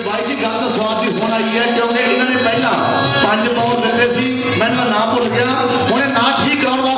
ਬਾਈ ਜੀ ਗੱਲ ਤਾਂ ਸਵਾਦ ਦੀ ਹੋਣ ਆਈ ਹੈ ਕਿਉਂਕਿ ਇਹਨਾਂ ਨੇ ਪਹਿਲਾਂ 5 ਪਾਉ ਦਿੱਤੇ ਸੀ, ਮੈਨੂੰ ਨਾਮ ਭੁੱਲ ਗਿਆ, ਹੁਣ ਇਹ ਨਾ ਠੀਕ ਕਰਾਉਣ